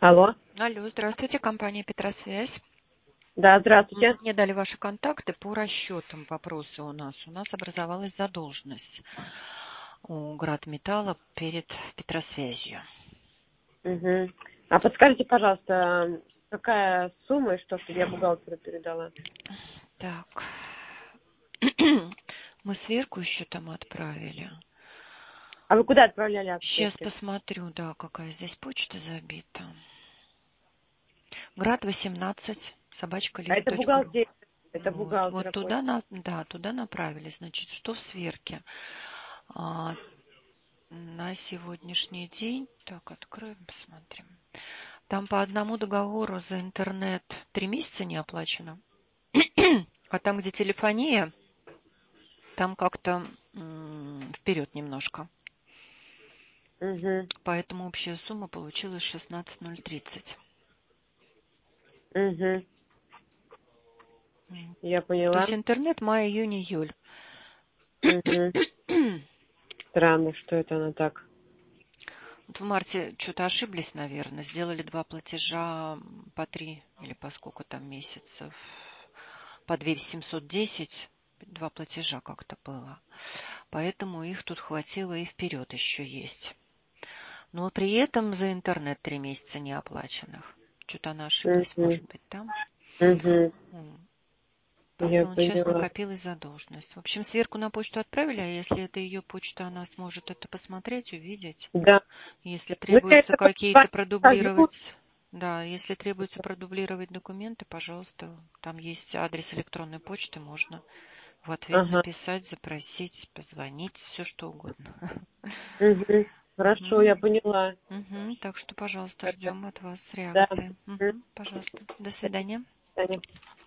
Алло. Алло, здравствуйте, компания Петросвязь. Да, здравствуйте. Мне дали ваши контакты по расчетам вопроса у нас. У нас образовалась задолженность у Градметалла перед Петросвязью. Угу. А подскажите, пожалуйста, какая сумма и что, чтобы я бухгалтеру передала? Так, мы сверку еще там отправили. А вы куда отправляли Сейчас ответки? посмотрю, да, какая здесь почта забита. Град 18, А это собачка.лист.ру. бухгалтер. Это Вот бухгалтера почта. туда, туда направили. Значит, что в сверке? А, на сегодняшний день, так, откроем, посмотрим. Там по одному договору за интернет 3 месяца не оплачено. А там, где телефония, там как-то вперед немножко. Угу. Поэтому общая сумма получилась 16 030. Угу. Я То поняла. есть интернет май, июнь, июль. Угу. Странно, что это она так. Вот в марте что-то ошиблись, наверное. Сделали 2 платежа по 3 или по сколько там месяцев. По 2 710. 2 платежа как-то было. Поэтому их тут хватило и вперед еще есть. Но при этом за интернет 3 месяца не оплаченных. Что-то она ошиблась, Угу. может быть, там. Угу. Я Поэтому сейчас поняла. накопилась задолженность. В общем, сверку на почту отправили, а если это ее почта, она сможет это посмотреть, увидеть. Да. Если Ну, я требуется это какие-то скажу. продублировать, да, если требуется продублировать документы, пожалуйста, там есть адрес электронной почты, можно в ответ Ага. написать, запросить, позвонить, все что угодно. Угу. Хорошо, Мгм. я поняла. Так что, пожалуйста, ждем от вас Да. реакции. Мгм. Пожалуйста. До свидания. До свидания.